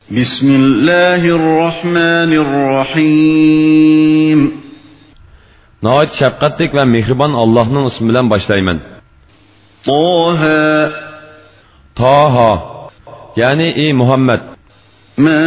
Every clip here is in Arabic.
Bismillahirrahmanirrahim. Nəhayət şəfqətlik və mehriban Allah'ın ismi ilə başlayman. Taha. Yani ey Muhammed. Ma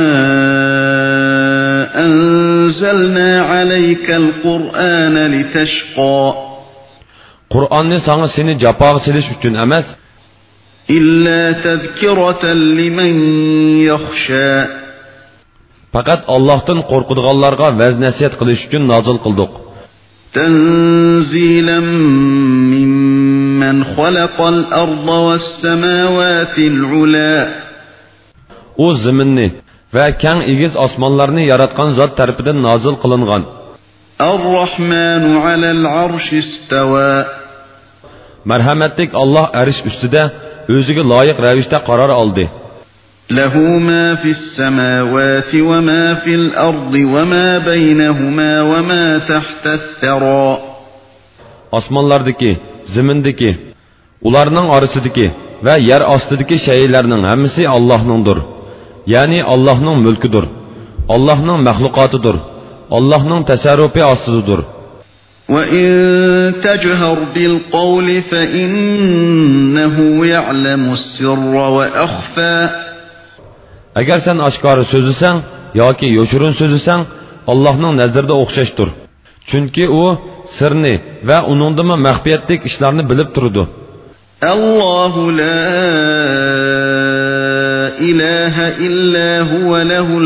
anzalna aleykel Kur'ane liteşqa. Kur'an'ı sana seni capağa siliş üçün emas. İlla tezkireten limen yakhsha. Fakat Allah'tan korkuduğanlarga vəz nəsiyyət qilish üçün nazil qıldık. Tenzilen mimmen xalaqal arda ve's semavatil ula. O zəminni və kən egiz osmonlarni yaratgan zot tarafidan nazil qilingan. Ar-Rahmanu alal arsh istawa. Merhametlik Allah arish ustida o'ziga loyiq ravishda qaror oldi. Lahu ma fis samawati wa ma fil ardi wa ma baynahuma wa ma tahta ath-thara. Osmonlardagi, zimindagi, ularning orasidagi va yer ostidagi shaylarning hammasi Allohningdir. Ya'ni Allohning mulkidir. Allohning mahluqotidir. Allohning tasarrufi ostidadir. وَإِن تَجْهَرْ بِالْقَوْلِ فَإِنَّهُ يَعْلَمُ السِّرَّ وَأَخْفَى. Agar sen oshkora so'zlasang yoki yo'shirin so'zlasang, Allohning nazarida o'xshashdir. Chunki u sirni va uningdimi maxfiyatlik ishlarni bilib turadi. Allohu la ilaha illa huwa lahul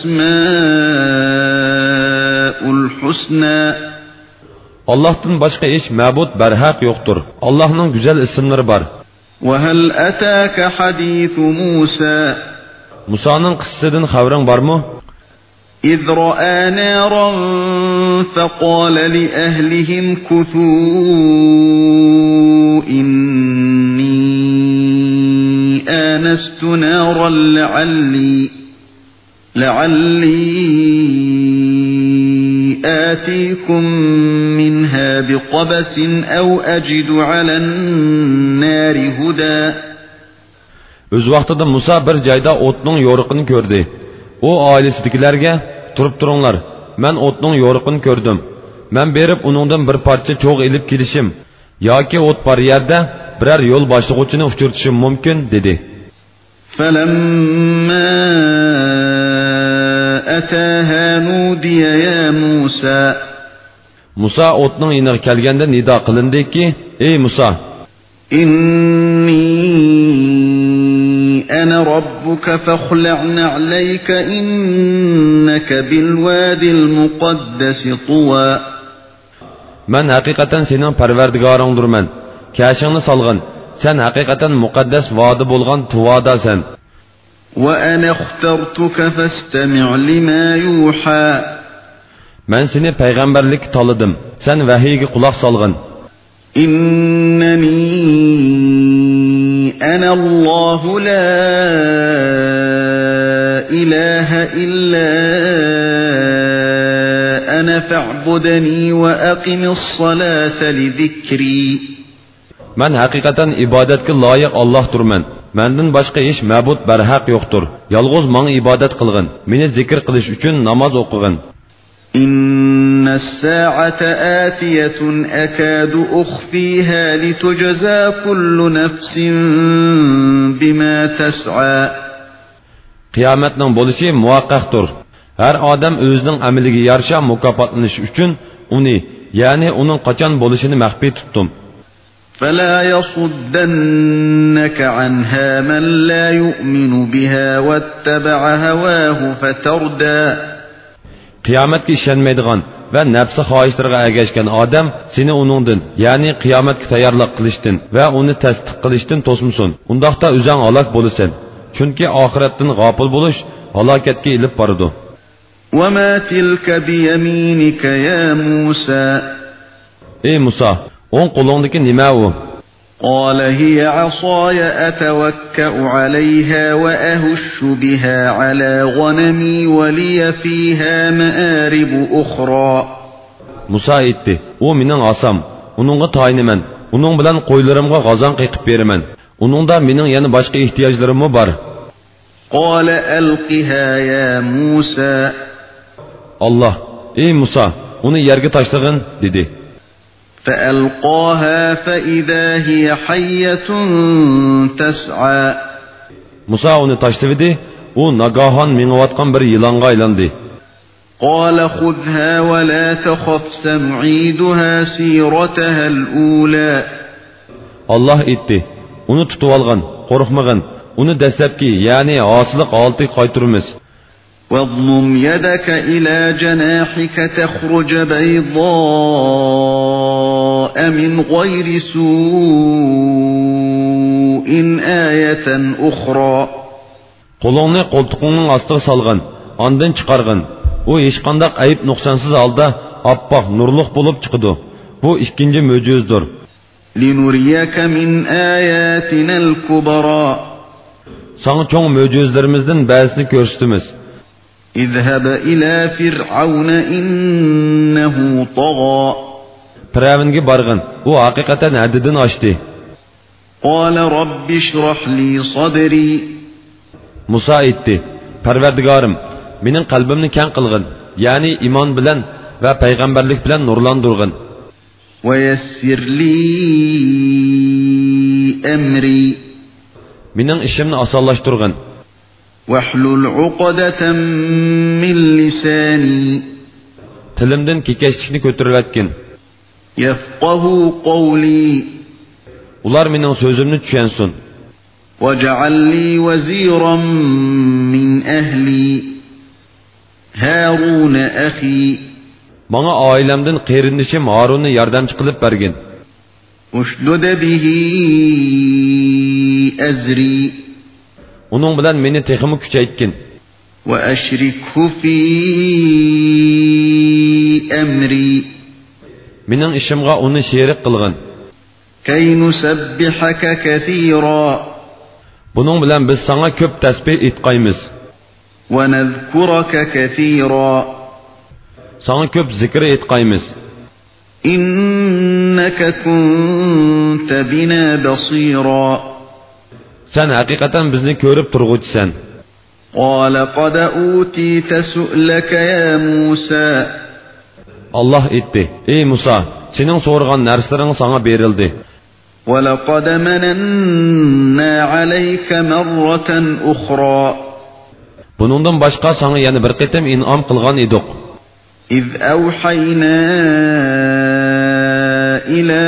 asmaul husna. Allah'tan başka hiç ma'bud barhaq yo'qdir. Allohning güzel ismlari bor. Wa hal ataka hadith Musa. Musa'nın qissasidan xabaring bormi? إذ رأى نارا فقال لأهلهم كثوا إني آنست نارا لعلي آتيكم منها بقبس أو أجد على النار هدى. Öz vaqtida Musa bir joyda o'tning yo'riqini ko'rdi. O ailesidagilarga turib turinglar, men o'tning yo'riqini ko'rdim. Men berib uningdan bir parcha cho'g' elib kelishim yoki o't bor yerda biror yo'l boshlig'uvchini uchirtishim mumkin dedi. Falamma ataha nudiya ya Musa. Musa o'tning yiniga kelganda nido qilindiki, ey Musa, inni ana robbuka fakhla'na alayka innaka bilwadil muqaddas tuwa. Men haqiqatan sening parvardigoringdirman. Kashingni solg'in. Sen haqiqatan muqaddas vodi bo'lgan Tuvodasan. Wa ana ikhtartuka fastami' lima yuha. Men seni payg'ambarlik tanladim. Sen vahiyga quloq solg'in. Innani ana Allohu la ilaha illa ana fa'budni wa aqimis salata li dhikri. Men haqiqatan ibodatga loyiq Allohdirman. Mendan boshqa hech ma'bud barhaq yo'qdir. Yolg'iz menga ibodat qilgin. Meni zikr qilish uchun namoz o'qigin. Inna as-sa'ata atiyatun akadu ukhfiha litujza kullu nafsin bima tas'a. Qiyomatning bo'lishi muvaqqaqdir. Har odam o'zining amaliga yarasha mukofotlanish uchun uni, ya'ni uning qachon bo'lishini maxfiy tutdim. فلا يصدنك عنها من لا يؤمن بها واتبع هواه فتردى. Qiyomatga ishonmaydigan va nafsi xohishlariga ergashgan odam seni uningdan, ya'ni qiyomatga tayyorlik qilishdan va uni tasdiq qilishdan to'smasin. Undaqda o'zing halok bo'lasan. Chunki oxiratdan g'ofil bo'lish halokatga ilib boradi. Wa ma tilka bi yaminika ya Musa. Ey Musa, o'ng qo'lingdagi nima u? قال هي عصاي أتوكأ عليها وأهش بها على غنمي ولي فيها مآرب أخرى. Musa aytdi, o mening asam, uningga tayinaman, uning bilan qo'ylarimga g'azon qiqib beraman. Uningda mening yana boshqa ehtiyojlarim bor. قال ألقها يا موسى Allah, ey Musa, onu yerge taşlagın dedi. فألقاها فإذا هي حية تسعى Musa onu taşlıvidi, o nagahan mingavatkan bir yılanga aylandı. قال خذها ولا تخف سنعيدها سيرتها الأولى Allah etti, onu tutuvalgan, korkmagın, onu deslepki yani asılık altı kaytırımız. واضمم يدك إلى جناحك تخرج بيضاء من غير سوء آية أخرى Kolunu koltuğunun astığı salgın, andın çıkargın. O hiçkandak ayıp noksansız alda appak nurluk bulup çıkıdı. Bu ikinci möcüzdür. لنريك من آياتنا الكبرى Sana çoğun möcüzlerimizden bazısını görsütümüz. اذهب إلى فرعون إنه طغى Piravinge bargın, o hakikaten haddidan aştı. قال رب اشرح لي صدري Musa etti, Parvardigarım, mening qalbimni keng qilgin, ya'ni iymon bilan va payg'ambarlik bilan nurlantirgin. ويسر لي أمري Mening ishimni osonlashtirgin. واحلل عقدة من لساني Tilimdan kekashlikni ko'tarayotgin. يفقه قولي Ular mening so'zimni tushunsin. واجعل لي وزيرا من أهلي هارون أخي Bana ailemden qerindishim Harunni yordamchi qilib bergin. اشدد به أزري Uning bilan meni texmi kuchaytgin. وأشركه في أمري Mening ishimga uni sherik qilgin. كي نسبحك كثيرا Buning bilan biz sana ko'p tasbih etqaymiz. ونذكرك كثيرا Sana ko'p zikr etqaymiz. إنك كنت بنا بصيرا Sen haqiqatan bizni ko'rib turg'uchisan. قال قد أوتيت سؤلك يا موسى Allah etti, ey Musa, sening so'ragan narsalaring sana berildi. ولقد مننا عليك مرة أخرى Buningdan boshqa sana yana bir qitim in'om qilgan edik. إذ أوحينا إلى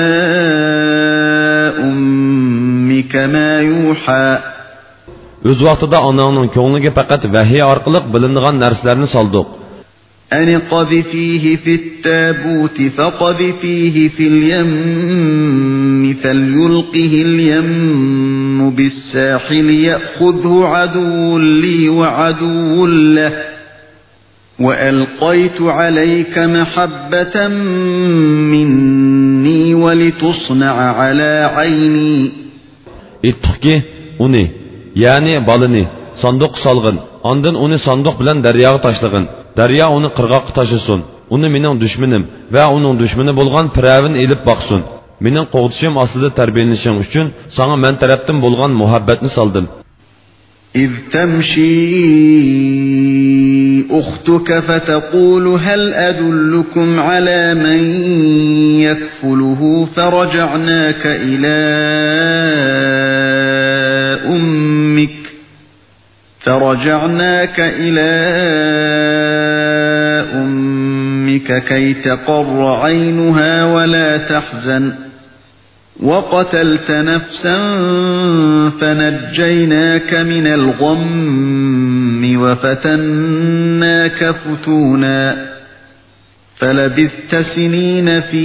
أمك ما يوحى O'z vaqtida onangning ko'ngliga faqat vahiy orqali bilinadigan narsalarni soldik. أن قذفيه في التابوت فقذفيه في اليم فليلقه اليم بالساحل يأخذه عدو لي وعدو له وألقيت عليك محبة مني ولتصنع على عيني Etdikki, uni, yani balını, sandık salgın, andın onu sandık bilen deryaga taşlagın. Daryo uni qirg'oqqa tashisin. Uni mening dushmanim va uning dushmani bo'lgan Firavn elib boqsin. Mening qo'g'dishim ostida tarbiyalanishing uchun sana men tarafdan bo'lgan muhabbatni soldim. إذ تمشي أختك فتقول هل أدلكم على من يكفله فرجعناك إلى أمك كي تقر عينها ولا تحزن وقتلت نفسا فنجيناك من الغم وفتناك فتونا فلبثت سنين في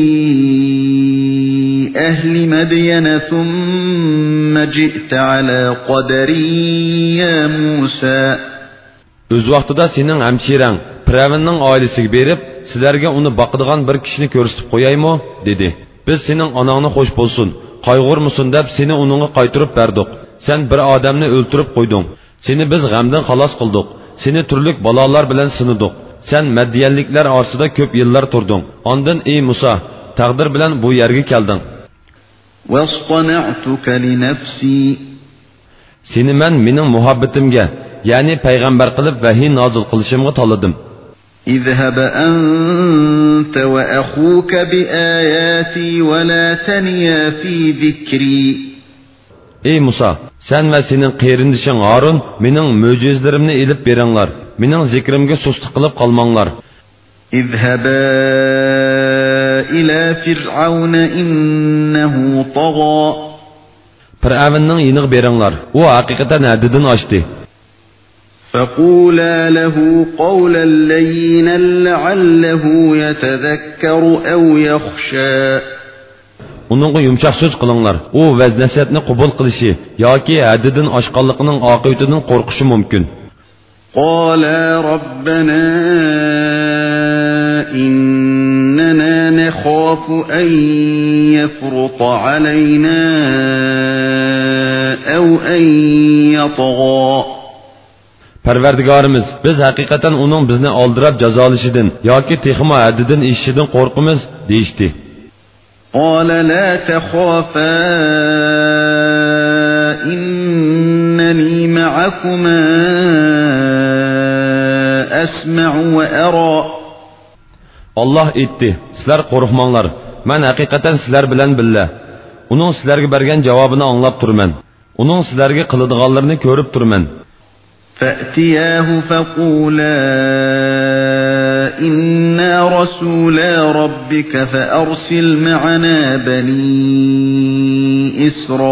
أهل مدين ثم جئت على قدري يا موسى Öz vaqtida sening hamshirang Firavnning oilasiga berib, sizlarga uni boqadigan bir kishini ko'rsatib qo'yaymi, dedi. Biz sening onangni xo'sh bo'lsin, qayg'urmasin deb seni uningga qaytirib berdik. Sen bir odamni o'ltirib qo'yding. Seni biz g'amdan xalos qildik. Seni turli balolar bilan sinadik. Sen Madiyanliklar orasida ko'p yillar turding. Ondan ey Musa, taqdir bilan bu yerga kelding. واصطنعتك لنفسي Seni men mening muhabbatimga, ya'ni payg'ambar qilib vahiy nozil qilishimga tanladim. اذهب أنت وأخوك بآياتي ولا تنيا في ذكري. Ey Musa, sen ve senin qeyrindişin Harun mening mo'jizalarimni elib beringlar. Mening zikrimga sustik qilib qolmanglar. اذهبا إلى فرعون إنه طغى. Fir'avnning yiniga beringlar. U haqiqatan haddidan oshdi. فقولا له قولا لينا لعله يتذكر أو يخشى. Onunğa yumşaq söz qılыңlar. O vəz nəsihatni qəbul qilishi yoki haddidan oshqanligining oqibatidan qo'rqishi mumkin. قالا ربنا إننا نخاف أن يفرط علينا أو أن يطغى. Parvardigarimiz, biz haqiqatan uning bizni oldirab jazolashidan yoki texmo haddidan eshishidan qo'rqimiz deyishdi. قال لا تخافا إنني معكما أسمع وأرى. Allah aytdi, sizlar qo'rqmanglar. Men haqiqatan sizlar bilan billa. Uning sizlarga bergan javobini anglab turman. Uning sizlarga qiladiganlarini ko'rib turman. فأتياه فقولا إنا رسولا ربك فأرسل معنا بني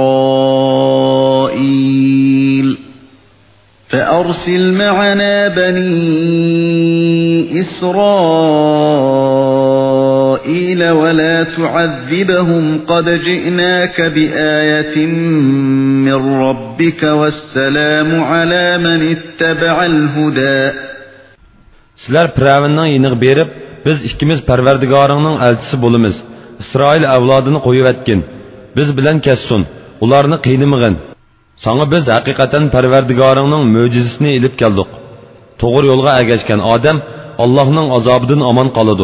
إسرائيل ولا تعذبهم قد جئناك بآية من ربك والسلام على من اتبع الهدى. Sizlar Firavunning yiniga berib, biz ikkimiz Parvardigoringning elchisi bo'lamiz. İsroil avlodini qo'yib etgin. Biz bilan kessin. Ularni qiynamag'in. Sana biz haqiqatan Parvardigoringning mo'jizasini elib keldik. To'g'ri yo'lga ergashgan odam Allohning azobidan omon qoladi.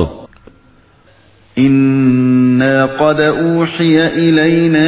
إنا قد أوحي إلينا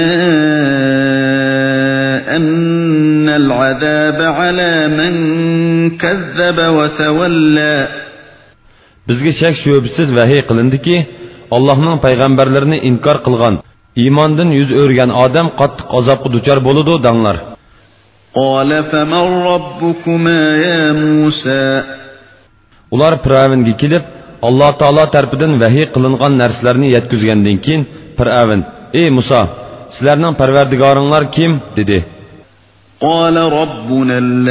أن العذاب على من كذب وتولى. Bizga shak shubsiz vahiy qilindiki, Allohning payg'ambarlarini inkor qilgan, iymondan yuz o'rgan odam qattiq azobga duchor bo'ladi danglar. قال فمن ربكما يا موسى. Ular Firavunga kelib, Allah Taala tarafidan vahiy qilingan narsalarni yetkizgandan keyin Firavun, "Ey Musa, sizlarning Parvardigoringlar kim?" dedi. قال ربنا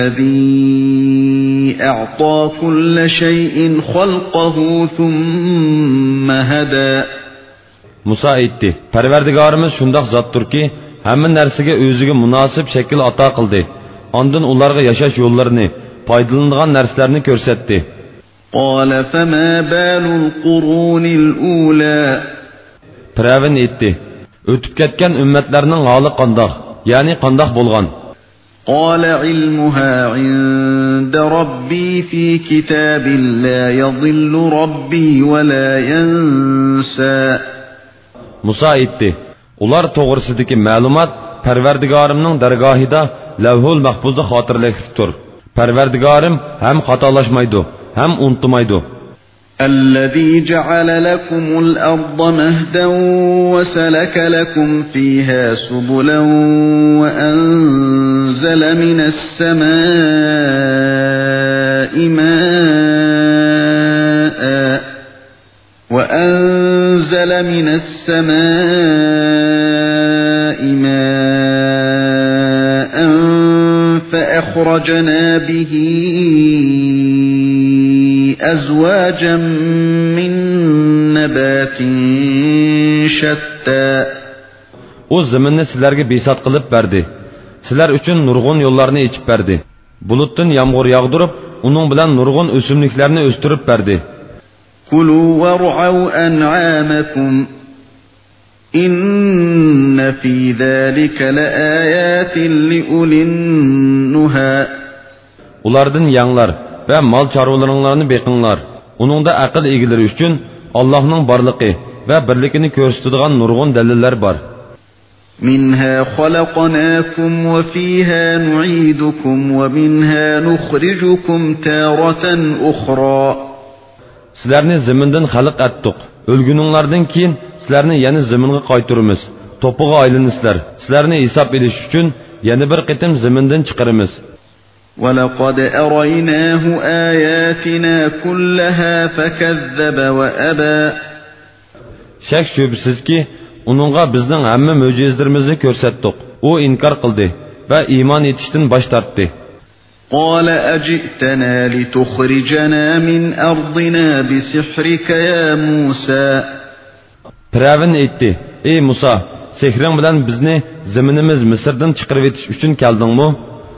الذي أعطى كل شيء خلقه ثم هدى. Musa aytdi, Parvardigorimiz shundoq zotdirki, hamma narsaga o'ziga munosib shakl ato qildi. Ondan ularga yashash yo'llarini, foydalanadigan narsalarni ko'rsatdi. قال فما بال القرون الأولى. Firavun aytdi, o'tib ketgan ummatlarning holi qandoq, ya'ni qandoq bo'lgan? قال علمها عند ربي في كتاب لا يضل ربي ولا ينسى. Musa aytdi, ular to'g'risidagi ma'lumot Parvardigorimning dargohida Lavhul Mahfuzda xotirlikdir. Parvardigorim ham xatolashmaydi, ham unutmaydi. الذي جعل لكم الأرض مهدا وسلك لكم فيها سبلا وأنزل من السماء ماء فأخرجنا به أزواجا من نبات شتى. O zaminni sizlarga besat qilib berdi. Sizlar uchun nurg'un yo'llarni ochib berdi. Bulutdan yomg'ir yog'dirib, uning bilan nurg'un o'simliklarni o'stirib berdi. كلوا وارعوا أنعامكم إن في ذلك لآيات لأولي النهى. Ulardan yanglar ve mal çarvalaringlarni beqinglar. Uningda aql egilari uchun Allohning borligi ve birligini ko'rsatadigan nurg'un dalillar bor. منها خلقناكم وفيها نعيدكم ومنها نخرجكم تارة أخرى. Sizlarni zamindan xalq etdik. Ölgününlardan keyin sizlarni yana zaminga qaytaramiz. Topuğa aylanasizlar. Sizlarni hisob edish uchun yana bir qitim zamindan chiqaramiz. وَلَقَدْ أَرَيْنَاهُ آيَاتِنَا كُلَّهَا فَكَذَّبَ وَأَبَى. Shak shubsizki, uningga bizning hamma mo'jizalarimizni ko'rsatdik. U inkor qildi va iymon etishdan bosh tortdi. قال أجئتنا لتخرجنا من أرضنا بسحرك يا موسى. Firavun aytdi: "Ey Musa, sehring bilan bizni zaminimiz Misrdan chiqarib etish uchun keldingmi?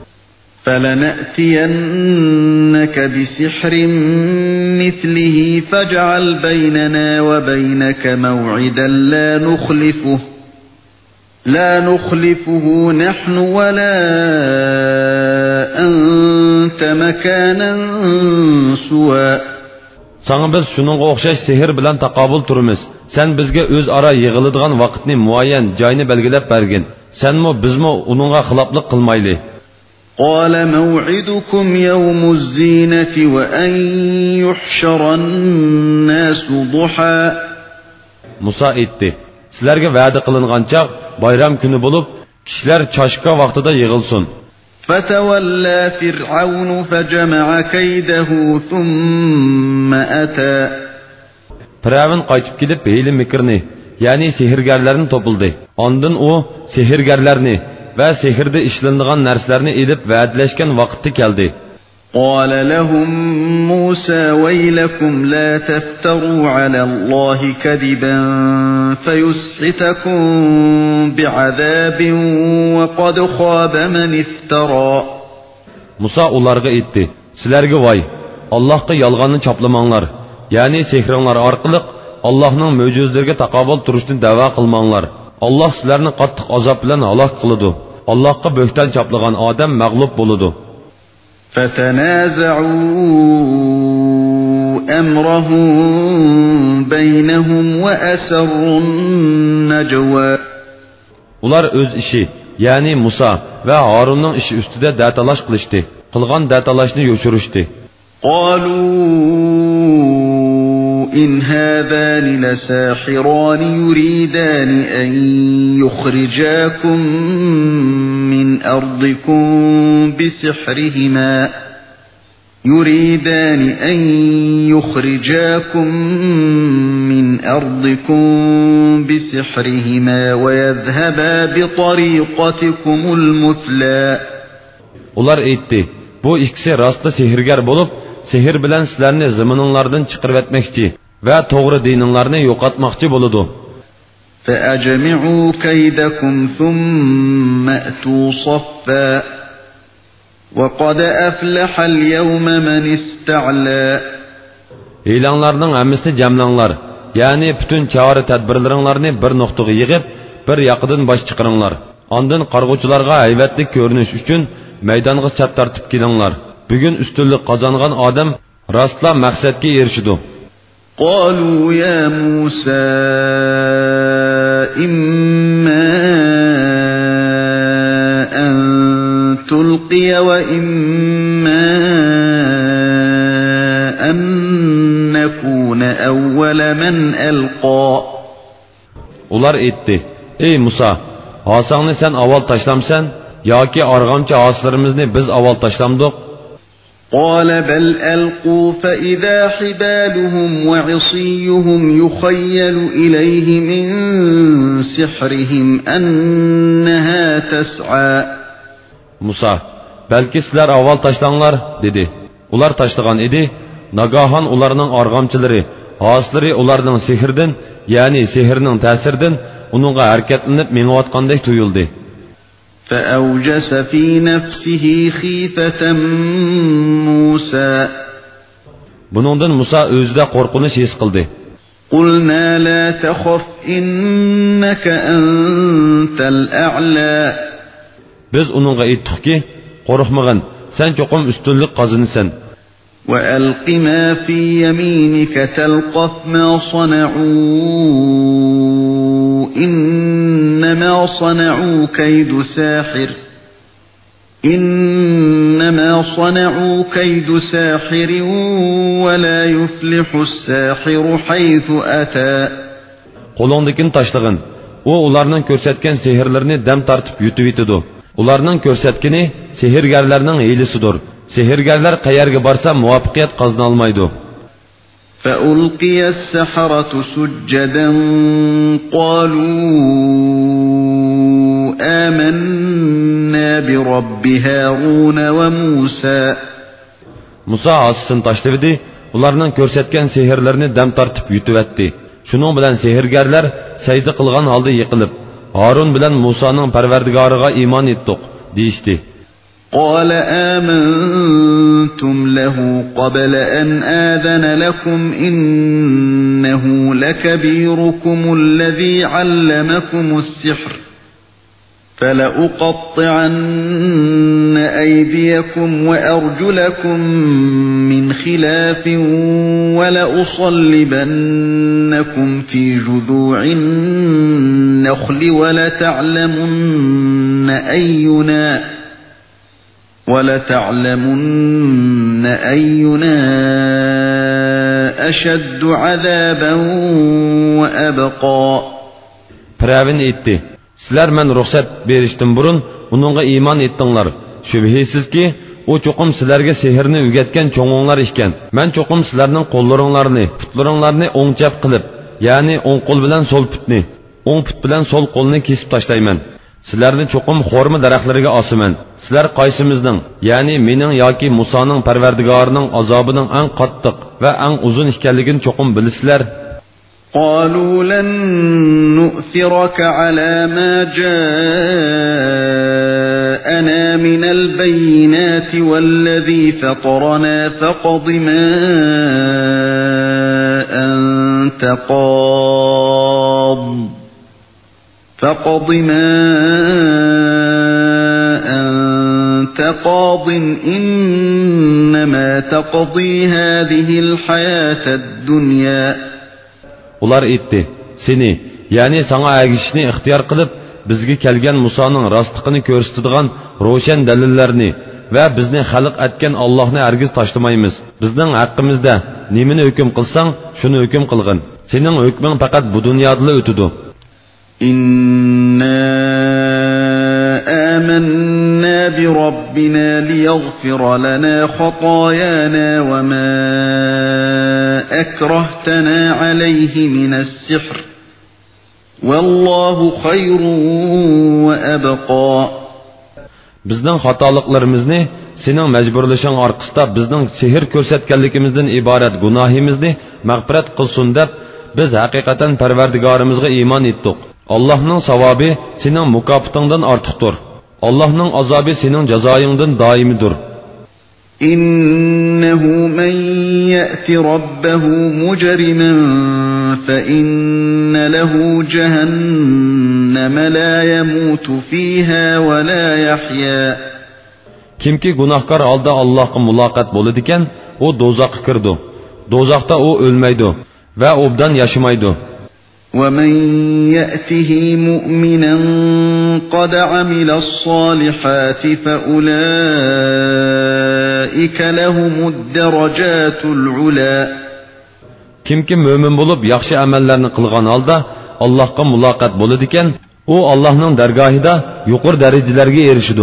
فلنأتينك بسحر مثله فاجعل بيننا وبينك موعدا لا نخلفه نحن ولا أنت مكانا سوى. Sana biz shuningga o'xshash sehr bilan taqobil turamiz. Sen bizga o'z ara yig'iladigan vaqtni muayyan joyni belgilab bergin. Senmi bizmi uningga xiloflik qilmayli. قال موعدكم يوم الزينة وأن يحشر الناس ضحى. Musa aytdi: Sizlarga va'da qilingan chaq bayram kuni bo'lib, kishilar choshqa vaqtida yig'ilsin. فتولى فرعون فجمع كيده ثم أتى. Firavun qaytib kelib hiyla mikrni, ya'ni sehrgarlarni topildi. Ondan u sehrgarlarni va sehrda ishlanadigan narsalarni elib va'dalashgan vaqtda keldi. قال لهم موسى ويلكم لا تفتروا على الله كذبا فيسحتكم بعذاب وقد خاب من افترى. Musa ularga aytdi: Sizlarga voy, Allohga yolg'onni choplamanglar, ya'ni sehringlar orqali Allohning mo'jizalariga taqobil turishni da'vo qilmanglar. Alloh sizlarni qattiq azob bilan halok qiladi. Allohga bo'xton choplagan odam mag'lub bo'ladi. فتنازعوا أمرهم بينهم وأسروا النجوى. Ular o'z ishi, ya'ni Musa va Harunning ishi ustida datalash qilishdi. Qilgan datalashni yo'shirishdi. قالوا إن هذان لساحران يريدان أن يخرجاكم من أرضكم بسحرهما ويذهبا بطريقتكم المثلى. Ular aytdi: Bu ikkisi rostla sehrgar bo'lib, sehr bilan sizlarni zamininglardan chiqarib etmoqchi va to'g'ri dininglarni yo'qotmoqchi bo'ladi. فأجمعوا كيدكم ثم أتوا صفا وقد أفلح اليوم من استعلى. E'lonlarning hammasini jamlanglar, ya'ni butun chora tadbirlaringlarni bir nuqtaga yig'ib, bir yoqidan bosh chiqaringlar. Ondan qarg'uvchilarga haybatli ko'rinish uchun maydonga chap tortib kelinglar. Bugun ustunlik qozongan odam rostla maqsadga erishidi. قالوا يا موسى إما أن تلقي وإما أن نكون أول من ألقى. Ular aytdi: Ey Musa, asangni sen avval tashlamsan yoki arg'amchi aslarimizni biz avval tashlamdik? قال بل ألقوا فإذا حبالهم وعصيهم يخيل إليه من سحرهم أنها تسعى. Musa: Belki sizler avval taşlanlar dedi. Ular taşlagan idi. Nagahan ularning arg'amchilari, aslari ularning sehrdan, ya'ni sehrning ta'siridan uningga harakatlanib menayotgandek tuyuldi. فأوجس في نفسه خيفة موسى. Buningdan Musa o'zida qo'rqinish his qildi. قلنا لا تخف إنك أنت الأعلى. Biz uningga aytdikki, qo'rqmag'in, sen cho'qim ustunlik qozinasan. وألق ما في يمينك تلقف ما صنعوا إنما صنعوا كيد ساحر ولا يفلح الساحر حيث أتى. Qo'lingdekini tashlag'in. U ularning ko'rsatgan sehrlarini dam tortib yutib yetadi. Ularning ko'rsatgani sehrgarlarning hiylasidir. Sehrgarlar qayerga borsa muvaffaqiyat qozona olmaydi. فألقي السحرة سجدا قالوا آمنا برب هارون وموسى. Musa asısını tashladi. Ularning ko'rsatgan sehrlarini dam tortib yutib etdi. Shuning bilan sehrgarlar sajda qilgan holda yiqilib, Harun bilan Musaning Parvardigoriga iymon etdik deyishdi. قال آمنتم له قبل أن آذن لكم إنه لكبيركم الذي علمكم السحر فلأقطعن أيديكم وأرجلكم من خلاف ولأصلبنكم في جذوع النخل ولتعلمن أينا أشد عذابا وأبقى. Pravin etti. Sizlar men ruxsat berishdan burun uningga iymon etdinglar. Shubhisizki, u cho'qim sizlarga sehrni o'rgatgan cho'ng'onglar ekan. Men cho'qim sizlarning qo'llaringlarni, putlaringlarni o'ng chap qilib, ya'ni o'ng qo'l bilan so'l putni, o'ng put bilan so'l qo'lni kesib tashlayman. Sizlarni cho'qim xorma daraxtlariga osaman. Sizlar qaysimizning, ya'ni mening yoki Musoning Parvardigorining azobining eng qattiq va eng uzun ekanligini cho'qim bilasizlar. قالوا لن نؤثرك على ما جاءنا من البينات والذي فطرنا فاقض ما أنت قاض إنما تقضي هذه الحياة الدنيا. Ular aytdi, seni, ya'ni sana agishishni ixtiyor qilib, bizga kelgan Musoning rostligini ko'rsatadigan ro'shan dalillarni va bizni xalq etgan Allohni hargiz tashlamaymiz. Bizning haqqimizda nimani hukm qilsang, shuni hukm qilgin. Sening hukming faqat bu dunyoda o'tadi. Inna amanna bi robbina liyaghfir lana khotoyana wa ma أكرهتنا عليه من السحر والله خير وأبقى. Bizning xatoliklarimizni sening majburlashing orqasida bizning sehr ko'rsatganligimizdan iborat gunohimizni mag'firat qilsin deb biz haqiqatan Parvardigorimizga iymon etdik. Allohning savobi sening mukofotingdan ortiqdir. Allohning azobi sening jazoyingdan doimidir. إنه من يأت ربه مجرما فإن له جهنم لا يموت فيها ولا يحيا. Kimki gunohkor holda Allohga muloqot bo'ladi ekan, u do'zaxga kirdi. Do'zaxda u o'lmaydi va obdan yashamaydi. ومن يأته مؤمنا قد عمل الصالحات فأولئك لهم الدرجات العلى. Kimki mo'min bo'lib yaxshi amallarni qilgan holda Allohga muloqot bo'ladi ekan, u Allohning dargohida yuqori darajalarga erishadi.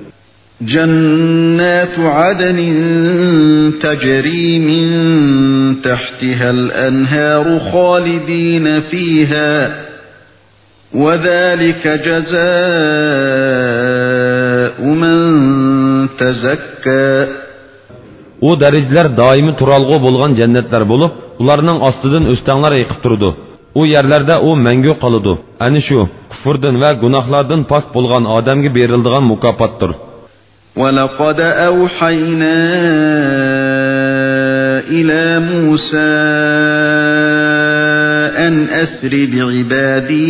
جنات عدن تجري من تحتها الأنهار خالدين فيها وذلك جزاء من تزكى. O darajalar doimiy turalg'u bo'lgan jannatlar bo'lib, ularning ostidan o'stanglar yiqib turadi. O yerlarda u mangu qoladi. Ani shu kufrdan va gunohlardan pok bo'lgan odamga beriladigan mukofotdir. وَلَقَدْ أَوْحَيْنَا إِلَى مُوسَى أَنْ أَسْرِ بِعِبَادِي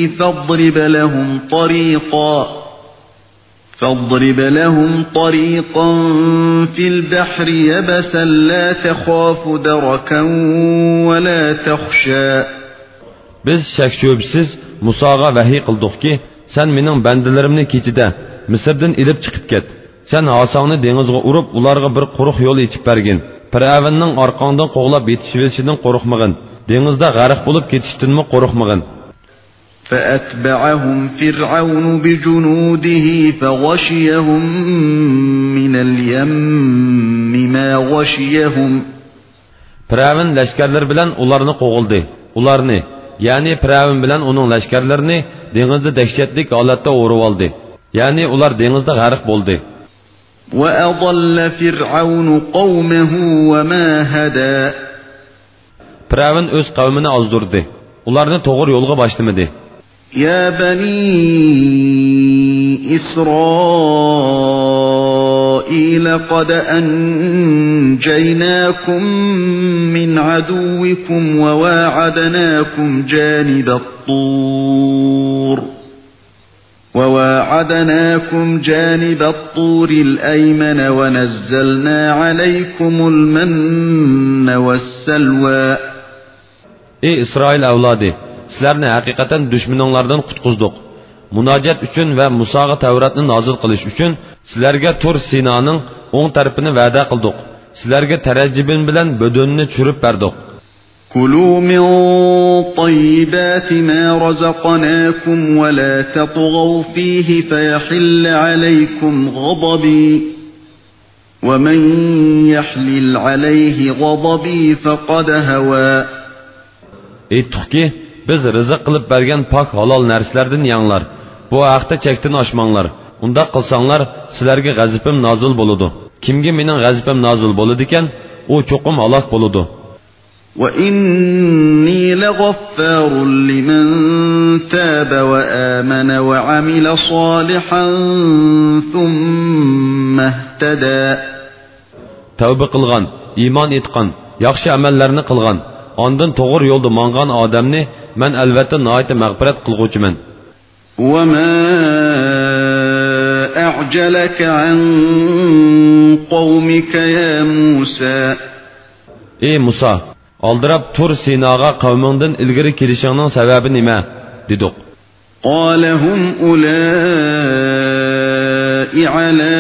فاضرب لهم طريقا في البحر يبسا لا تخاف دركا ولا تخشى. Biz shak shubsiz Musoga vahiy qildikki, sen mening bandalarimni kechida Misrdan ilib chiqib ket. Sen asongni dengizga urib, ularga bir quruq yo'l yechib bergin. Firavunning orqangdan qo'g'lab yetishishdan qo'rqmagin. Dengizda g'arq bo'lib ketishdanmi qo'rqmagin. فأتبعهم فرعون بجنوده فغشيهم من اليم ما غشيهم. Firavun lashkarlar bilan ularni qo'g'ildi. Ularni, ya'ni Firavun bilan uning lashkarlarini dengizda dahshatli holatda o'rib oldi. Ya'ni ular dengizda g'arq bo'ldi. وأضل فرعون قومه وما هدى. Firavun o'z qavmini ozdirdi. Ularni to'g'ri yo'lga boshlamadi. يا بني إسرائيل قد أنجيناكم من عدوكم وواعدناكم جانب الطور الأيمن ونزلنا عليكم المن والسلوى. Ey İsrail avlodi, sizlarni haqiqatan dushmaninglardan qutqizdik. Munojat uchun va Musoga Tavratni nozil qilish uchun sizlarga Tur Sinoning o'ng tarafini va'da qildik. Sizlarga tarajjibin bilan bodonni tushirib berdik. Kulu min tayyibati ma razaqnakum va la tatghaw fihi fayahilla alaykum ghadabi. Wa man yahlil alayhi ghadabi faqad hawa. Aytdikki, biz rizq qilib bergan pok halol narsalardan yanglar. Bu haqda chekdan oshmanglar. Unda qilsanglar, sizlarga g'azabim nozil bo'ladi. Kimga mening g'azabim nozil bo'ladi ekan, u cho'qim halok bo'ladi. Wa inni laghaffarun liman taba wa amana wa amila solihan thumma ihtada. Tavba qilgan, iymon etgan, yaxshi amallarni qilgan, ondan to'g'ri yo'lda mangan odamni men albatta nihoyat mag'firat qilguvchiman. Wa ma a'jalaka an qawmika ya Musa. Ey Musa, oldirab Tur Sinoga qavmingdan ilgari kelishingning sababi nima? dedik. Qala hum ulai ala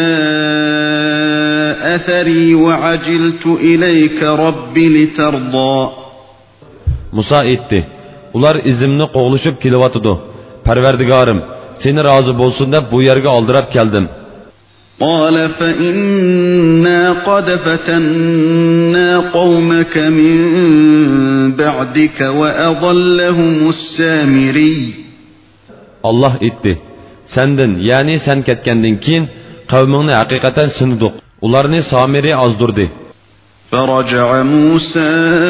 athari wa ajiltu ilayka rabbi litarda. Musa aytdi, ular izimni qo'g'lishib kelyotdi. Parvardigorim, seni rozi bo'lsin deb bu yerga oldirab keldim. Qala fa inna qad fatanna qawmaka min ba'dika wa adallahumus samiri. Allah aytdi, sendan, ya'ni sen ketgandan keyin qavmingni haqiqatan sinidik. Ularni Samiri ozdirdi. Faraja Musa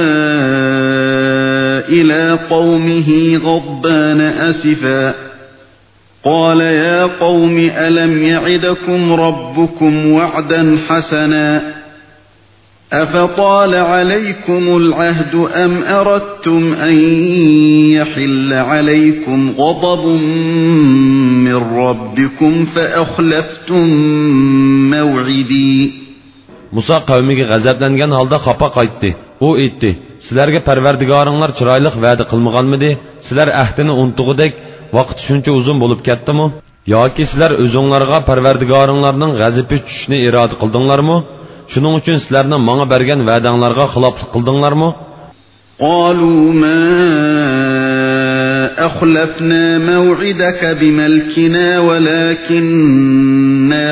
إلى قومه غضبان أسفا قال يا قوم ألم يعدكم ربكم وعدا حسنا أفطال عليكم العهد أم أردتم أن يحل عليكم غضب من ربكم فأخلفتم موعدي. Musa qavmiga g'azablangan holda xafa qaytdi. U aytdi, sizlarga Parvardigoringlar chiroyli va'da qilmaganmidi? Sizlar ahdini unutgudek vaqt shuncha uzun bo'lib ketdimi? Yoki sizlar o'zinglarga Parvardigoringlarning g'azabi tushishni iroda qildinglarmi? Shuning uchun sizlarning menga bergan va'danglarga xiloflik qildinglarmi? Qalu ma akhlafna maw'idaka bimalkina walakinna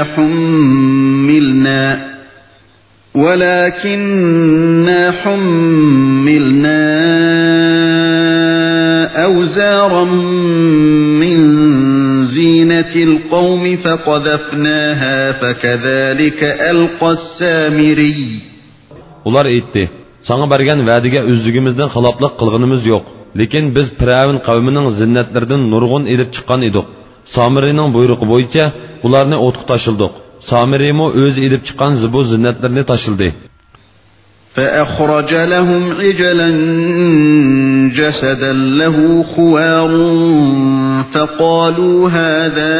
حملنا أوزارا من زينة القوم فقذفناها فكذلك ألقى السامري. Ular aytdi, sana bergan va'daga o'zligimizdan xiloflik qilganimiz yo'q. Lekin biz Firavun qavmining zinnatlaridan nurg'un elib chiqqan edik. Samirining buyrug'i bo'yicha ularni o'tga tashildik. Samirimo o'zi elib chiqqan zibu zinnatlarni tashildi. فأخرج لهم عجلا جسدا له خوار فقالوا هذا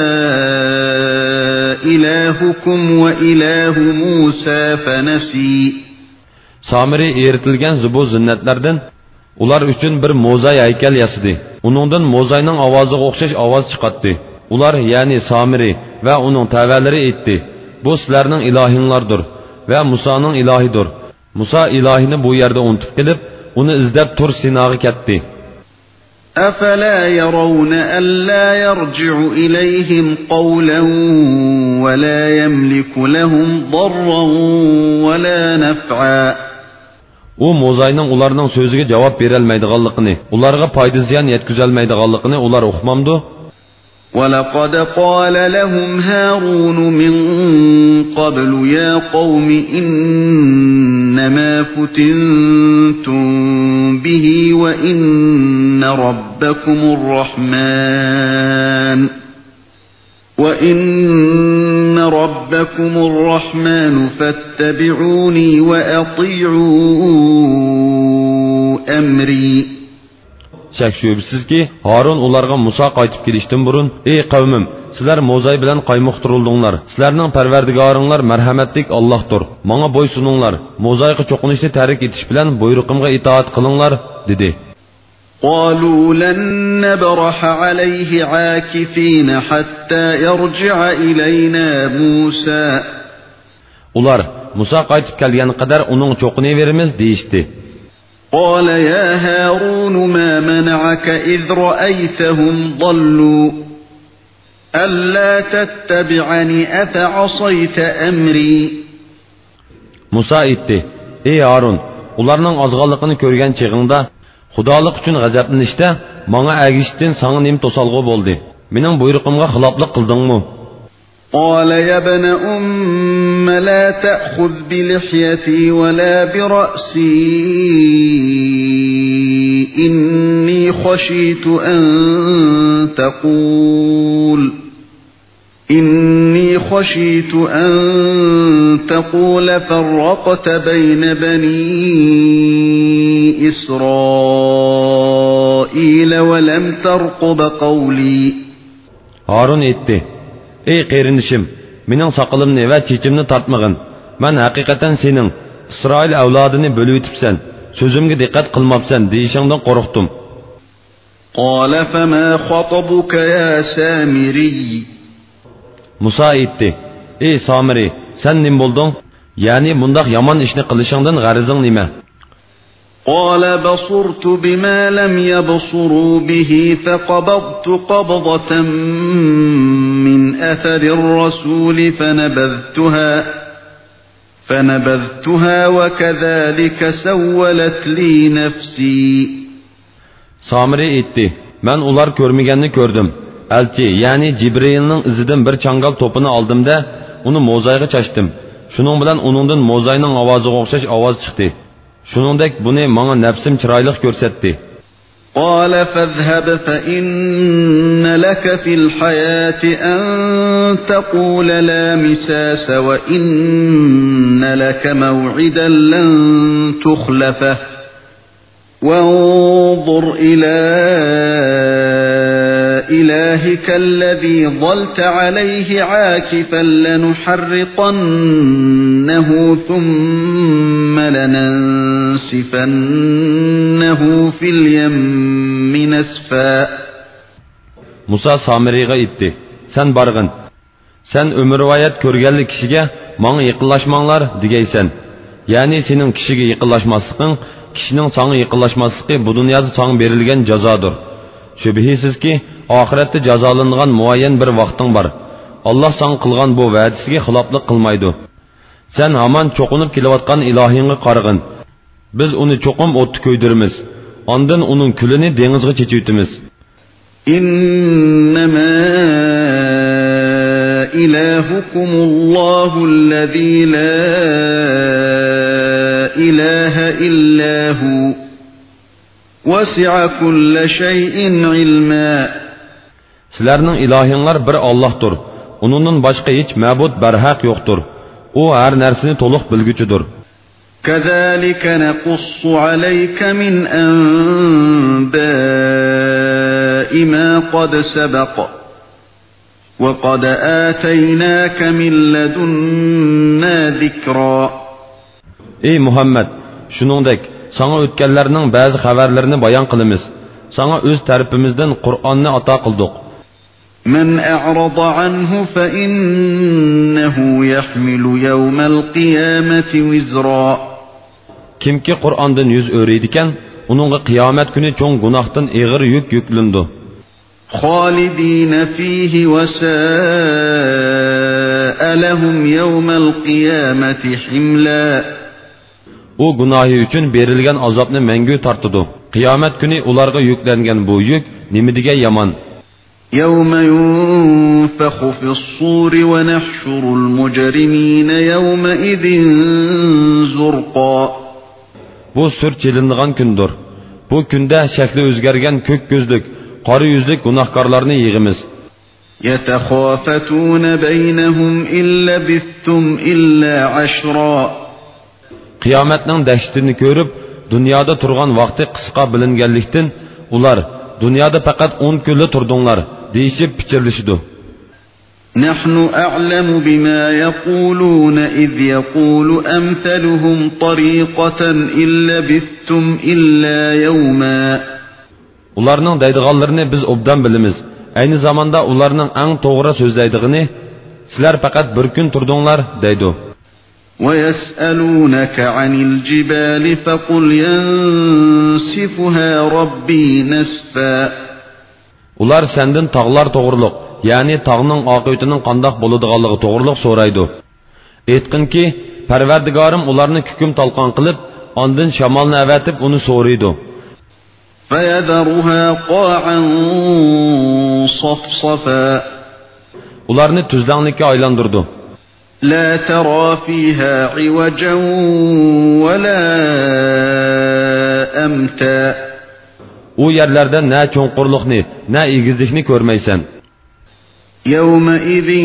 إلهكم وإله موسى فنسي. Samiri eritilgan zibu zinnatlardan Ular uchun bir mo'zay haykal yasadi. Uningdan mo'zayning ovoziga o'xshash ovoz chiqatdi. Ular, ya'ni Samiri va uning tavalari aytdi: "Bu sizlarning ilohinglardir va Musoning ilohidir." Musa ilohini bu yerda unutib kelib, uni izlab tur Sinoga ketdi. أفلا يرون ألا يرجع إليهم قولا ولا يملك لهم ضرا ولا نفعا. U mo'zayning ularning so'ziga javob berolmaydiganligini, ularga foyda ziyon yetkazolmaydiganligini ular uqmamdi. وَلَقَدْ قَالَ لَهُمْ هَارُونُ مِنْ قَبْلُ يَا قَوْمِ إِنَّمَا فُتِنْتُمْ بِهِ وَإِنَّ رَبَّكُمُ الرَّحْمَنُ فَاتَّبِعُونِي وَأَطِيعُوا أَمْرِي. Şək şübhəsizki, Harun onlarga Musa qaytib kelishdən burun: "Ey qavmim, sizlar mo'zay bilan qaymoqtiruldinglar. Sizlarning Parvardigoringlar marhamatlik Allohdir. Menga bo'ysuninglar. Mo'zayga cho'qinishni tarik etish bilan buyruqimga itoat qilinglar" dedi. قالوا لن نبرح عليه عاكفين حتى يرجع إلينا موسى. Ular Musa qaytib kelgan qadar uning cho'qini verimiz deyishdi. قال يا هارون ما منعك إذ رأيتهم ضلوا ألا تتبعني أفعصيت أمري. Musa aytdi: "Ey Harun, ularning ozg'anligini ko'rgan chig'ingda Xudolik uchun g'azablanishda menga agishdan sanga nim to'salg'u bo'ldi. Mening buyruqimga xiloflik qildingmi?" قال يا ابن أم لا تأخذ بلحيتي ولا برأسي إني خشيت أن تقول فرقت بين بني إسرائيل ولم ترقب قولي. Harun aytdi: "Ey qerinishim, mening soqolimni va chechimni tortmag'in. Men haqiqatan sening İsroil avlodini bo'lib o'tibsan, so'zimga diqqat qilmabsan deyishingdan qo'rqdim." قال فما خطبك يا سامري. Musa aytdi: "Ey Samiri, sen nim bo'lding? Ya'ni bundoq yomon ishni qilishingdan g'arizing nima?" قال بصرت بما لم يبصروا به فقبضت قبضة من أثر الرسول فنبذتها وكذلك سولت لي نفسي. Samiri aytdi: "Men ular ko'rmaganni ko'rdim. Elchi, ya'ni Cibrilning izidan bir changal to'pini oldimda, uni mo'zayga chashdim. Shuning bilan uningdan mo'zayning ovoziga o'xshash ovoz chiqdi. Shuningdek buni menga nafsim chiroyli ko'rsatdi." قال فاذهب فإن لك في الحياة أن تقول لا مساس وإن لك موعدا لن تخلفه وانظر إلى إلهك الذي ظلت عليه عاكفا لنحرقنه ثم لننسفنه في اليم نسفا. Musa Samiriga aytdi: "Sen barg'in. Sen umrvoyat ko'rganli kishiga menga yaqinlashmanglar degaysan. Ya'ni sening kishiga yaqinlashmasliging, kishining senga yaqinlashmasligi bu dunyoda senga berilgan jazodir. Shubhisizki, oxiratda jazolanadigan muayyan bir vaqting bor. Alloh senga qilgan bu va'dasiga xiloflik qilmaydi. Sen hamon cho'qinib kelayotgan ilohingga qarag'in. Biz uni cho'qim o'tni ko'ydiramiz. Ondan uning kulini dengizga chechitamiz." إنما إلهكم الله الذي لا إله إلا هو وسع كل شيء علما. Sizlarning ilohinglar bir Allohdir. Uningdan boshqa hech ma'bud barhaq yo'qdir. U har narsani to'liq bilguchidir. كذلك نقص عليك من أنباء ما قد سبق وقد آتيناك من لدنا ذكرا. Ey Muhammed, shuningdek sana o'tganlarning ba'zi xabarlarini bayon qilamiz. Sana o'z tarafimizdan Qur'onni ato qildik. من أعرض عنه فإنه يحمل يوم القيامة وزرا. Kimki Qur'ondan yuz o'raydigan, uningga qiyomat kuni cho'ng gunohdan og'ir yuk yuklindi. خالدين فيه وساء لهم يوم القيامة حملا. U gunohi uchun berilgan azobni mangu tortidi. Qiyomat kuni ularga yuklangan bu yuk nimadiga yomon. يوم ينفخ في الصور ونحشر المجرمين يومئذ زرقا. Bu sur chilingan kundir. Bu kunda shakli o'zgargan ko'k ko'zlik, qora yuzlik gunohkorlarni yig'imiz. يتخافتون بينهم إن لبثتم إلا عشرا. Qiyomatning dahshatini ko'rib, dunyoda turgan vaqti qisqa bilinganlikdan ular dunyoda faqat 10 kunli turdinglar deyishib pichirlashdi. نحن أعلم بما يقولون إذ يقول أمثلهم طريقة إن لبثتم إلا يوما. Ularning deydiganlarini biz obdan bilamiz. Ayni zamanda ularning eng to'g'ri so'zlaydigini sizlar faqat bir kun turdinglar deydi. ويسألونك عن الجبال فقل ينسفها ربي نسفا. Ular senden tağlar to'g'riliq, ya'ni tağning oqibatining qandoq bo'ladiganligi to'g'riliq so'raydi. Aytqin ki, Parvardigorim ularni hukm talqon qilib, ondan shamolni avatib uni so'raydi. فيذرها قاعا صفصفا. Ularni tuzlanlikka aylandirdi. لا ترى فيها عوجا ولا أمتا. U yerlarda na cho'nqurlikni, na egizlikni ko'rmaysan. يومئذ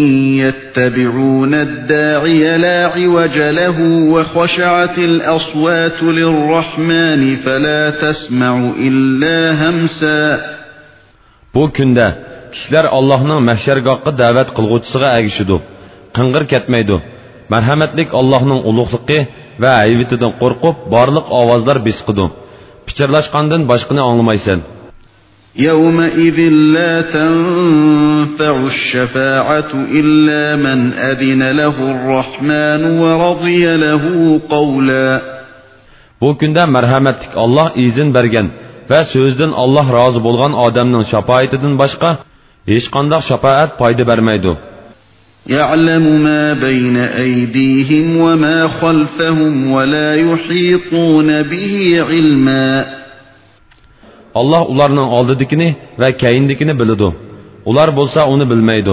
يتبعون الداعي لا عوج له وخشعت الأصوات للرحمن فلا تسمع إلا همسا. Bu kunda kishilar Allohning mahshargohga da'vat qilguvchisiga agishidi. Qing'ir ketmaydi. Marhamatlik Allohning ulug'ligi va hayvitidan qo'rqib, barliq ovozlar bisqidi. Pichirlashqandan boshqani anglamaysan. يومئذ لا تنفع الشفاعة إلا من أذن له الرحمن ورضي له قولا. Bu kunda marhamatlik Allah izin bergan va so'zdan Allah rozi bo'lgan odamning shafoatidan boshqa hech qanday shafaat foyda bermaydi. يعلم ما بين أيديهم وما خلفهم ولا يحيطون به علما. Allah ularning oldidikini va keyindikini biladi. Ular bo'lsa uni bilmaydi.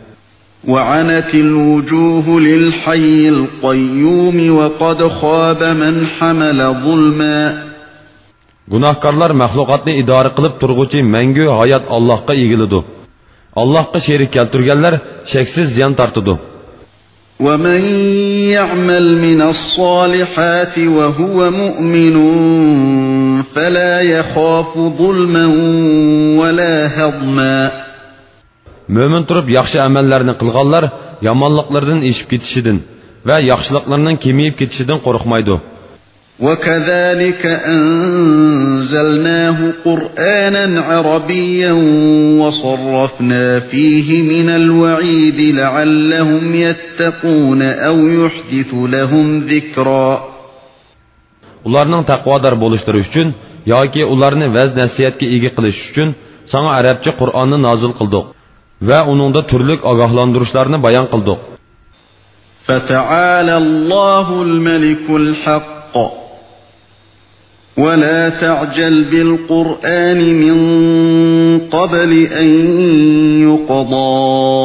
وعنت الوجوه للحي القيوم وقد خاب من حمل ظلما. Gunohkorlar mahluqotni idora qilib turg'uchi mangu hayot Allohga egiladi. Allohga sherik keltirganlar cheksiz ziyon tortadi. ومن يعمل من الصالحات وهو مؤمن فلا يخاف ظلما ولا هضما. Mo'min turib yaxshi amallarni qilganlar yomonliklardan eshib ketishidan va yaxshiliklarning kemiyib ketishidan qo'rqmaydi. وكذلك أنزلناه قرآنا عربيا وصرفنا فيه من الوعيد لعلهم يتقون أو يحدث لهم ذكرا. Ularning taqvodor bo'lishlari uchun yoki ularni vaz nasihatga ega qilish uchun sana arabcha Qur'onni nozil qildik va uningda turli ogohlantirishlarni bayon qildik. فتعالى الله الملك الحق ولا تعجل بالقرآن من قبل أن يقضى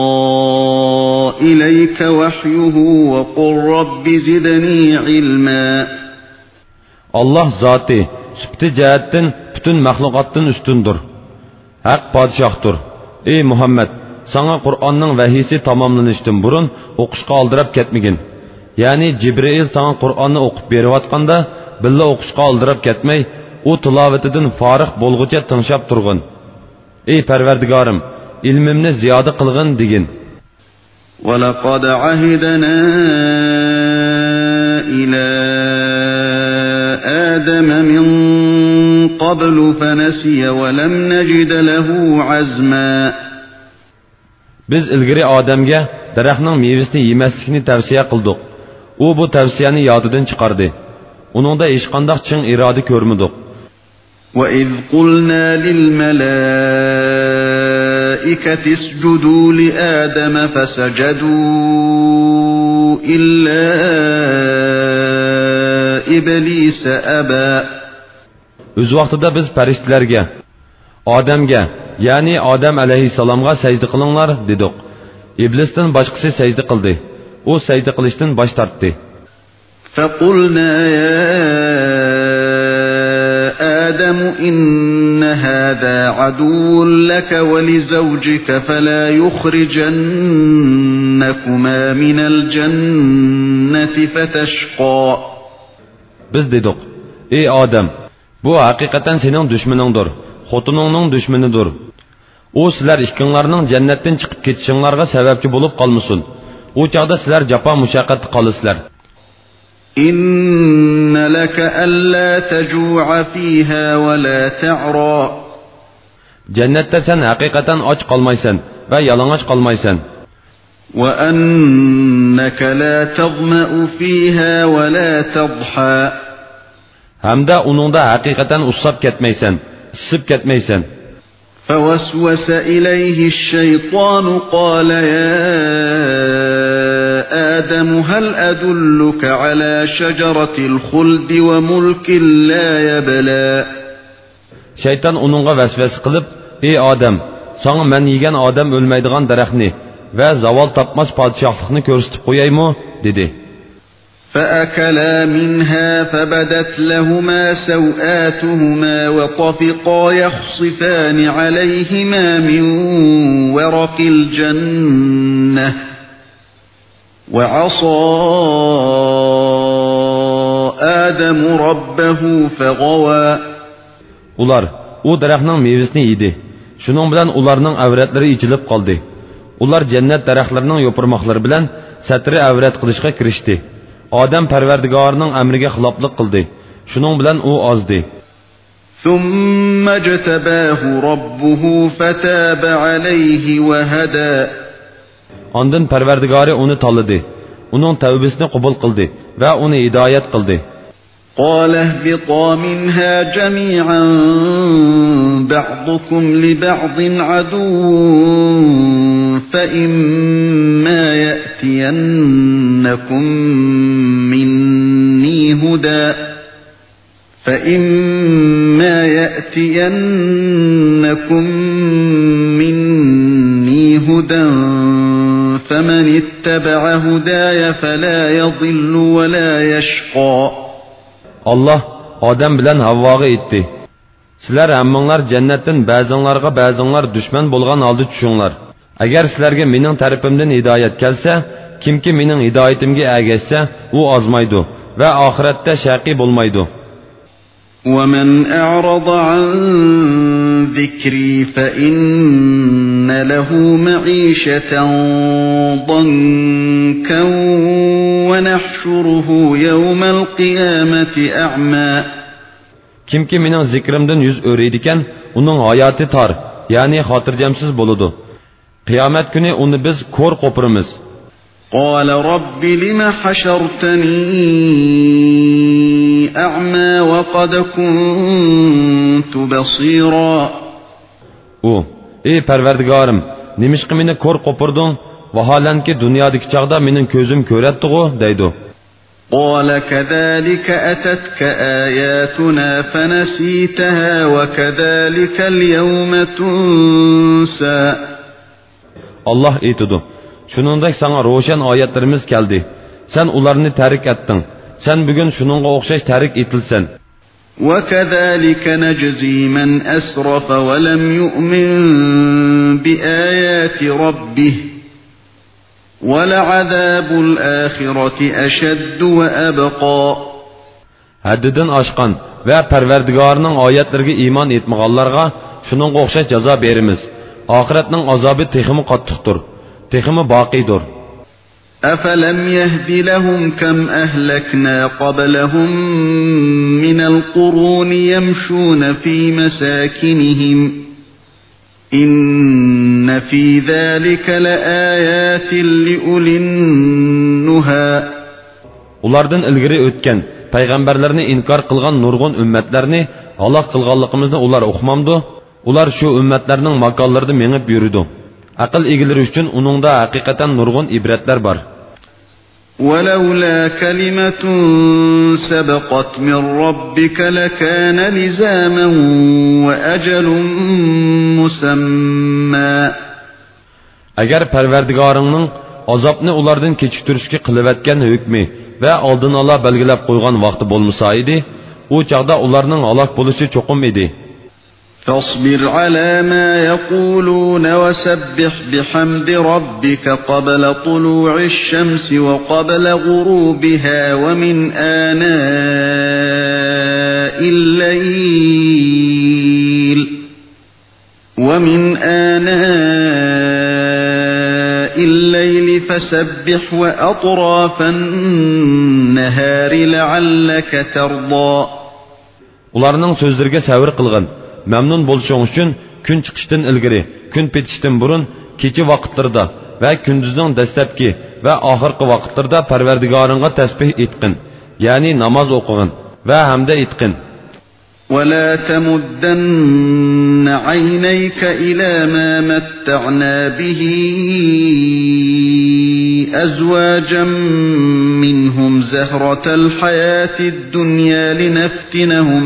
إليك وحيه وقل رب زدني علما. Allah zati sübti cihetten bütün mahlukattan üstündür. Hak padişahtır. Ey Muhammed, sana Kur'an'ın vahiysi tamamlanıştın burun okuşqa aldırıp ketmegin. Yani Cibril sana Kur'an'ı okup berivatqanda billa okuşqa aldırıp ketmey, o tilavetinden farıq bolğuca tınşap turgun. Ey Perverdigarım, ilmimni ziyade qılgın digin. وَلَقَدْ عَهِدْنَا إِلَى آدم من قبل فنسي ولم نجد له عزما. Biz ilgari odamga daraxtning mevasini yemaslikni tavsiya qildik. U bu tavsiyani yodidan chiqardi. Uningda hech qanday chin iroda ko'rmadik. وَإِذْ قُلْنَا لِلْمَلَائِكَةِ اسْجُدُوا لِآدَمَ فَسَجَدُوا إِلَّا إِبْلِيسَ أَبَى. O'z vaqtida biz farishtalarga, odamga, ya'ni Odam alayhissalomga sajda qilinglar dedik. İblisdan boshqasi sajda qildi. U sajda qilishdan bosh tortdi. فَقُلْنَا يَا آدم إن هذا عدو لك ولزوجك فلا يخرجنكما من الجنة فتشقى. Biz dedik, ey Odam, bu haqiqatan sening dushmaningdir, xotiningning dushmanidir. U sizlar ikkinglarning jannatdan chiqib ketishinglarga sababchi bo'lib qolmasin. U chaqda sizlar jafo mushaqqatda qolasizlar. إن لك ألا تجوع فيها ولا تعرى. Cennette sen hakikaten aç kalmaysan ve yalangach kalmaysan. وأنك لا تظمأ فيها ولا تضحى. Hamda onunda hakikaten ussab ketmeysen, issib ketmeysen. فوسوس إليه الشيطان قال يا آدم هل أدلك على شجرة الخلد وملك لا يبلى. Şeytan onunğa vesvese qilib, ey Adem, sana men yegan odam o'lmaydigan daraxtni va zavol topmas podshohlikni ko'rsatib qo'yaymi dedi. فأكلا منها فبدت لهما سوآتهما وطفقا يخصفان عليهما من ورق الجنة وعصى آدم ربه فغوى. Ular o daraxtning mevasini yedi. Shuning bilan ularning avratlari ichilib qoldi. Ular jannat daraxtlarining yo'pirmoqlari bilan satri avrat qilishga kirishdi. Odam Parvardigorining amriga xiloflik qildi. Shuning bilan u ozdi. ثم اجتباه ربه فتاب عليه وهدى. Ondan Parvardigori uni tanladi. Uning tavbasini qabul qildi va uni hidoyat qildi. قال اهبطا منها جميعا بعضكم لبعض عدو فإما يأتينكم مني هدى فمن اتبع هداي فلا يضل ولا يشقى. Allah Odam bilan Havvoga aytdi. Sizlar hammanglar jannatdan ba'zinglarga ba'zinglar dushman bo'lgan holda tushinglar. Agar sizlarga mening tarafimdan hidoyat kelsa, kimki mening hidoyatimga ergashsa, u ozmaydi va oxiratda shaqi bo'lmaydi. وَمَنْ أَعْرَضَ عَنْ ذِكْرِي فَإِنَّ لَهُ مَعِيشَةً ضَنكًا وَنَحْشُرُهُ يَوْمَ الْقِيَامَةِ أَعْمَى. Kimki mening zikrimdan yuz o'raydigan, uning hayoti tor, ya'ni xotirjamsiz bo'ladi. Qiyomat kuni uni biz ko'r qo'piramiz. قال رب لم حشرتني أعمى وقد كنت بصيرا. O, ey Parvardigorim, nimishqi meni ko'r qo'pirding? Vaholanki dunyodagi chaqda mening ko'zim ko'ratdi-ku, deydi. قال كذلك أتتك آياتنا فنسيتها وكذلك اليوم تنسى. Allah aytdi. Shuningdek sana ro'shan oyatlarimiz keldi. Sen ularni tarik etding. Sen bugun shuningga o'xshash tarik etilsan. وكذلك نجزي من أسرف ولم يؤمن بآيات ربه ولعذاب الآخرة أشد وأبقى. Haddidan oshgan va Parvardigorning oyatlariga iymon etmaganlarga shuningga o'xshash jazo beramiz. Oxiratning azobi texmi qattiqdir, texmi boqiydir. أفلم يهد لهم كم أهلكنا قبلهم من القرون يمشون في مساكنهم إن في ذلك لآيات لأولي النهى. Ulardan ilgari o'tgan payg'ambarlarni inkor qilgan nurg'un ummatlarni halok qilganligimizni ular o'qimamdi. Ular shu ummatlarning makonlarida mengib yuridi. Aql egilari uchun uningda haqiqatan nurg'un ibratlar bor. ولولا كلمة سبقت من ربك لكان لزاما وأجل مسمى. Agar Parvardigoringning azobni ulardan kechiktirishga qilayotgan hukmi va oldin ola belgilab qo'ygan vaqti bo'lmasa edi, u chaqda ularning halok bo'lishi cho'qim edi. فاصبر على ما يقولون وسبح بحمد ربك قبل طلوع الشمس وقبل غروبها ومن آناء الليل فسبح وأطراف النهار لعلك ترضى. Ularning so'zlariga sabr qilgan Memnun bo'lishing uchun kun chiqishdan ilgari, kun petishdan burun, kecha vaqtlarida va kunduzning dastlabki va oxirgi vaqtlarida Parvardigoringga tasbih etqin, ya'ni namoz o'qigin va hamda etqin. ولا تمدن عينيك إلى ما متعنا به أزواجا منهم زهرة الحياة الدنيا لنفتنهم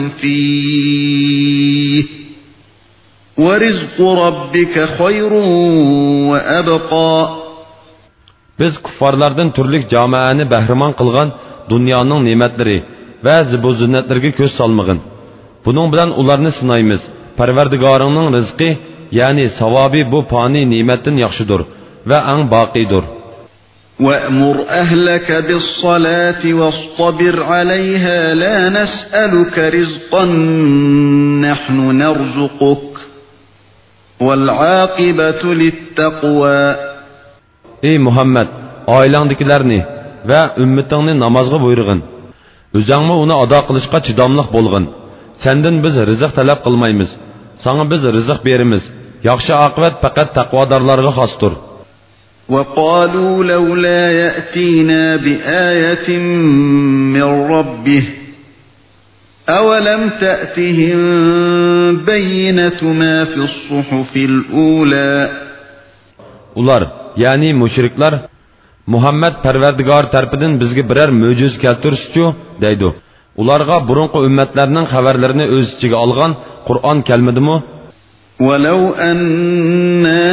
فيه ورزق ربك خير وأبقى. Biz kuffarlardan turlik jamoani bahramon qilgan dunyoning ne'matlari va zibu-ziynatlarga ko'z solmag'in. Buning bilan ularni sinaymiz. Parvardigoringning rizqi, ya'ni savobi bu fani ne'matdan yaxshidir va eng boqiydir. وَأْمُرْ أَهْلَكَ بِالصَّلَاةِ وَاصْطَبِرْ عَلَيْهَا لَا نَسْأَلُكَ رِزْقًا نَحْنُ نَرْزُقُكَ وَالْعَاقِبَةُ لِلتَّقْوَى. Ey Muhammed, oilangdagilarni va ummatingni namozga buyurgin. O'zingmi uni ado qilishga chidamliq bo'lgin. Sendan biz rizq talab qilmaymiz. Sana biz rizq beramiz. Yaxshi oqibat faqat taqvodorlarga xosdir. وَقَالُوا لَوْلَا يَأْتِينَا بِآيَةٍ مِّن رَّبِّهِ أَوَلَمْ تَأْتِهِم بَيِّنَةُ مَا فِي الصُّحُفِ الْأُولَى. Ular, ya'ni mushriklar, Muhammed Parvardigor tarafidan bizga biror mo'jiz keltirishchu deydi. Ularga burunqi ummatlarning xabarlarini o'z ichiga olgan Qur'on kelmadimi? وَلَوْ أَنَّا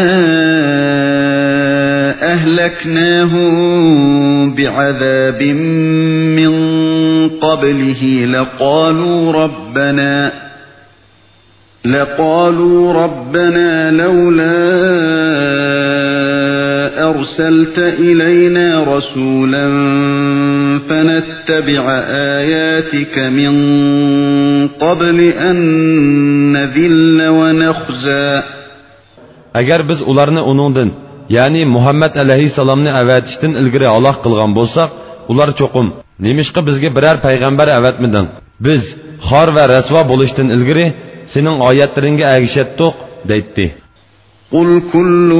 أهلكناهم بعذاب من قبله لقالوا ربنا لولا أرسلت إلينا رسولا فنتبع آياتك من قبل أن نذل ونخزى. Agar biz ularni onundan, ya'ni Muhammad alayhissalomni avatishdan ilgari aloq qilgan bo'lsak, ular cho'qim, nemishqa bizga biror payg'ambar avatmiding? Biz xor va rasvo bo'lishdan ilgari sening oyatlaringga agishatdiq deydi. قل كل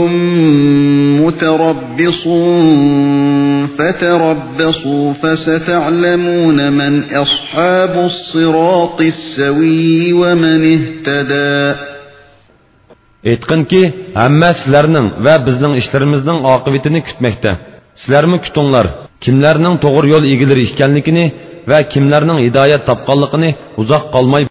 متربص فتربصوا فستعلمون من أصحاب الصراط السوي ومن اهتدى. Aytqinki, hamma sizlarning va bizning ishlarimizning oqibatini kutmoqda. Sizlarmi kutinglar, kimlarning to'g'ri yo'l egilari ekanligini va kimlarning hidoyat topganligini uzoq qolmay